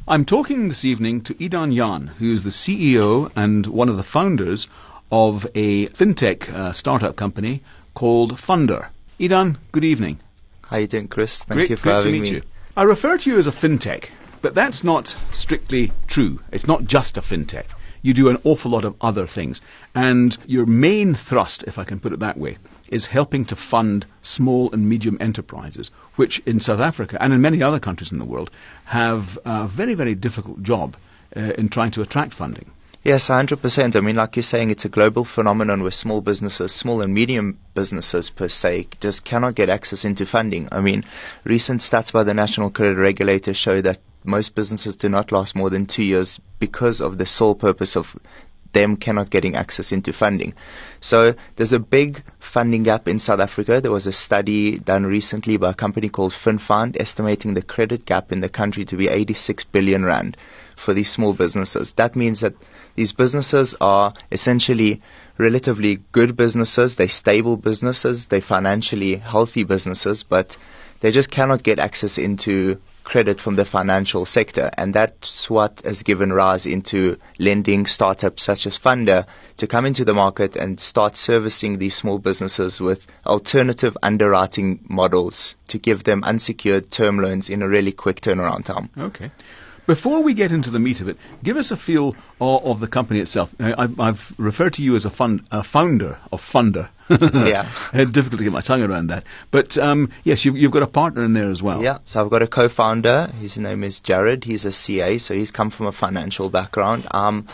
I'm talking this evening to Idan Jan, who is the CEO and one of the founders of a fintech startup company called Funder. Idan, good evening. How are you doing, Chris? Thank you for having me. You. I refer to you as a fintech, but that's not strictly true. It's not just a fintech. You do an awful lot of other things. And your main thrust, if I can put it that way, is helping to fund small and medium enterprises, which in South Africa and in many other countries in the world have a very, very difficult job in trying to attract funding. Yes, 100%. I mean, like you're saying, it's a global phenomenon where small businesses, small and medium businesses per se, just cannot get access into funding. I mean, recent stats by the National Credit Regulator show that most businesses do not last more than 2 years because of the sole purpose of them cannot getting access into funding. So there's a big funding gap in South Africa. There was a study done recently by a company called FinFund estimating the credit gap in the country to be 86 billion rand for these small businesses. That means that these businesses are essentially relatively good businesses, they're stable businesses, they're financially healthy businesses, but they just cannot get access into credit from the financial sector, and that's what has given rise into lending startups such as Funder to come into the market and start servicing these small businesses with alternative underwriting models to give them unsecured term loans in a really quick turnaround time. Okay. Before we get into the meat of it, give us a feel of the company itself. I've referred to you as a founder of Funder. Yeah. I had difficulty getting my tongue around that. But yes, you've got a partner in there as well. Yeah, so I've got a co-founder. His name is Jared. He's a CA, so he's come from a financial background.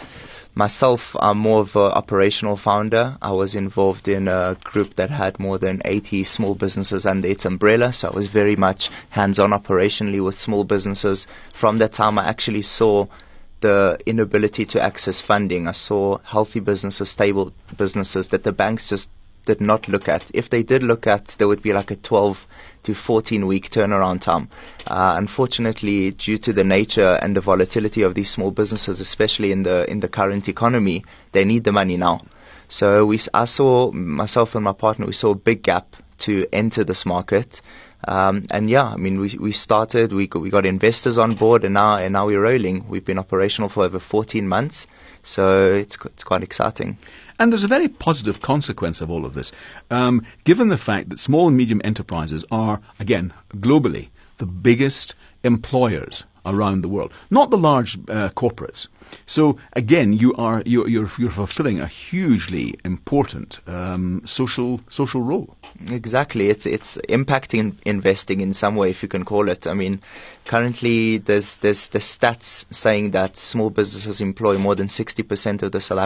Myself, I'm more of an operational founder. I was involved in a group that had more than 80 small businesses under its umbrella, so I was very much hands-on operationally with small businesses. From that time, I actually saw the inability to access funding. I saw healthy businesses, stable businesses that the banks just did not look at. If they did look at, there would be like a 12 to 14 week turnaround time. Unfortunately, due to the nature and the volatility of these small businesses, especially in the current economy, they need the money now. So I saw, myself and my partner, we saw a big gap to enter this market. And yeah, I mean, we started, we got investors on board, and now we're rolling. We've been operational for over 14 months. So it's quite exciting. And there's a very positive consequence of all of this, given the fact that small and medium enterprises are, again, globally, the biggest employers around the world, not the large corporates. So again, you're fulfilling a hugely important social role. Exactly, it's impacting investing in some way, if you can call it. I mean, currently there's the stats saying that small businesses employ more than 60% of the South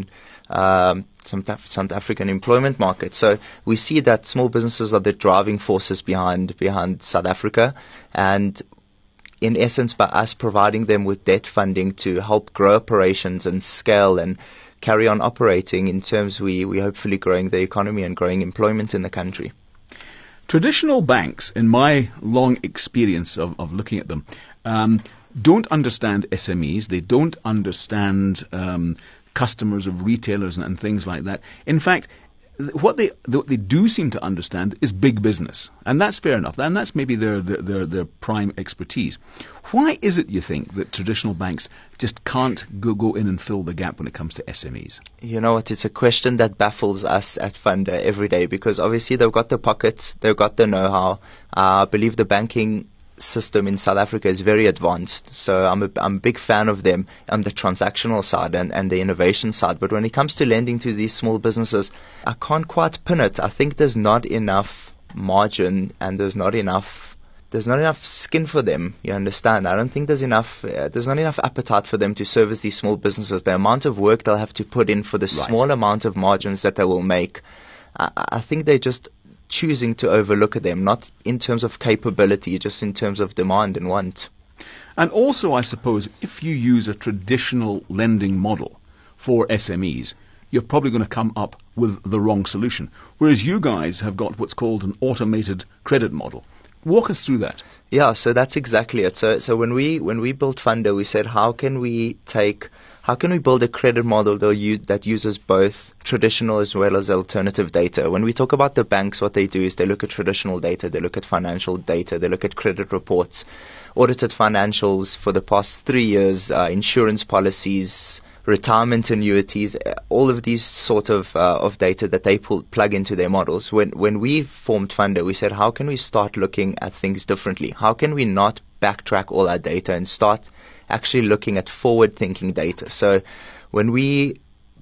African employment market. So we see that small businesses are the driving forces behind South Africa, and in essence, by us providing them with debt funding to help grow operations and scale and carry on operating, in terms we hopefully growing the economy and growing employment in the country. Traditional banks, in my long experience of looking at them, don't understand SMEs. They don't understand customers of retailers and things like that. In fact, what they do seem to understand is big business, and that's fair enough, and that's maybe their prime expertise. Why is it, you think, that traditional banks just can't go in and fill the gap when it comes to SMEs? You know what, it's a question that baffles us at Funder every day, because obviously they've got the pockets, they've got the know-how. I believe the banking system in South Africa is very advanced, so I'm a big fan of them on the transactional side and the innovation side. But when it comes to lending to these small businesses, I can't quite pin it. I think there's not enough margin and there's not enough skin for them. You understand? I don't think there's not enough appetite for them to service these small businesses. The amount of work they'll have to put in for the small amount of margins that they will make, I think they just choosing to overlook them, not in terms of capability, just in terms of demand and want. And also, I suppose, if you use a traditional lending model for SMEs, you're probably going to come up with the wrong solution. Whereas you guys have got what's called an automated credit model. Walk us through that. Yeah, so that's exactly it. So when we built Funder, we said, how can we build a credit model that uses both traditional as well as alternative data? When we talk about the banks, what they do is they look at traditional data, they look at financial data, they look at credit reports. audited financials for the past 3 years, insurance policies, retirement annuities, all of these sort of data that they plug into their models. When we formed Funder, we said, how can we start looking at things differently? How can we not backtrack all our data and start actually looking at forward-thinking data? So when we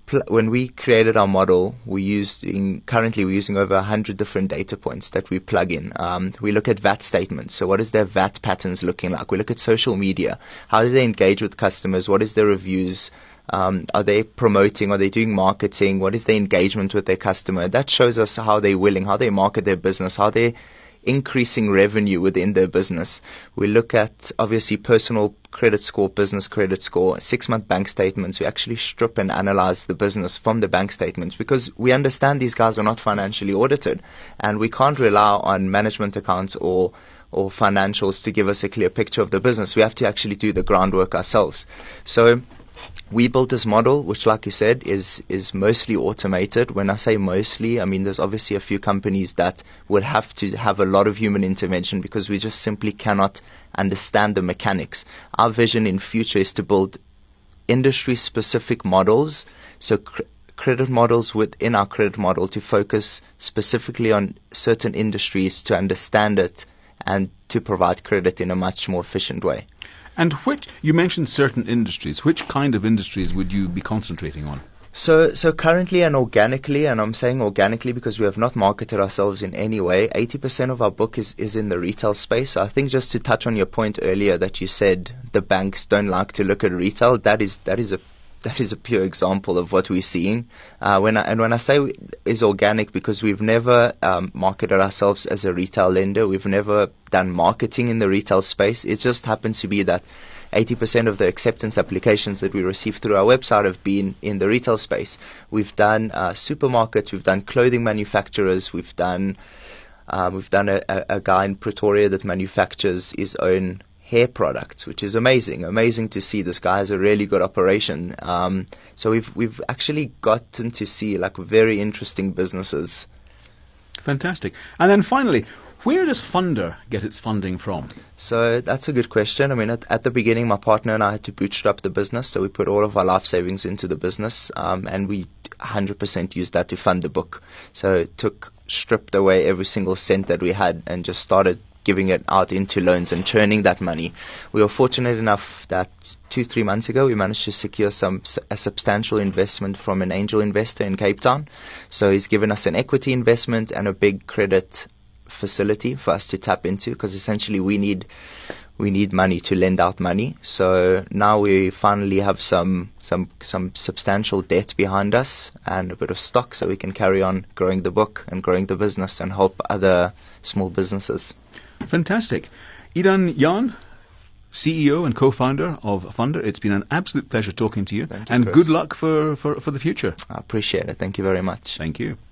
created our model, currently we're using over 100 different data points that we plug in. We look at VAT statements. So what is their VAT patterns looking like? We look at social media. How do they engage with customers? What is their reviews? Are they promoting? Are they doing marketing? What is their engagement with their customer? That shows us how they're willing, how they market their business, how they're increasing revenue within their business. We look at, obviously, personal credit score, business credit score, 6-month bank statements. We actually strip and analyze the business from the bank statements because we understand these guys are not financially audited and we can't rely on management accounts or financials to give us a clear picture of the business. We have to actually do the groundwork ourselves. So we built this model, which, like you said, is mostly automated. When I say mostly, I mean there's obviously a few companies that would have to have a lot of human intervention because we just simply cannot understand the mechanics. Our vision in future is to build industry-specific models, so credit models within our credit model to focus specifically on certain industries to understand it and to provide credit in a much more efficient way. And you mentioned certain industries. Which kind of industries would you be concentrating on? So currently and organically, and I'm saying organically because we have not marketed ourselves in any way, 80% of our book is in the retail space. So I think just to touch on your point earlier that you said the banks don't like to look at retail, that is a pure example of what we're seeing. When I say is organic, because we've never marketed ourselves as a retail lender, we've never done marketing in the retail space. It just happens to be that 80% of the acceptance applications that we receive through our website have been in the retail space. We've done supermarkets, we've done clothing manufacturers, we've done a guy in Pretoria that manufactures his own hair products, which is amazing to see. This guy has a really good operation. So we've actually gotten to see like very interesting businesses. Fantastic. And then finally, where does Funder get its funding from? So that's a good question. I mean, at the beginning, my partner and I had to bootstrap the business, so we put all of our life savings into the business, and we 100% used that to fund the book. So it stripped away every single cent that we had and just started giving it out into loans and turning that money. We were fortunate enough that 2-3 months ago we managed to secure a substantial investment from an angel investor in Cape Town. So he's given us an equity investment and a big credit facility for us to tap into, because essentially we need money to lend out money. So now we finally have some substantial debt behind us and a bit of stock, so we can carry on growing the book and growing the business and help other small businesses. Fantastic. Idan Jan, CEO and co-founder of Funder, it's been an absolute pleasure talking to you. Thank you, and Chris. Good luck for the future. I appreciate it. Thank you very much. Thank you.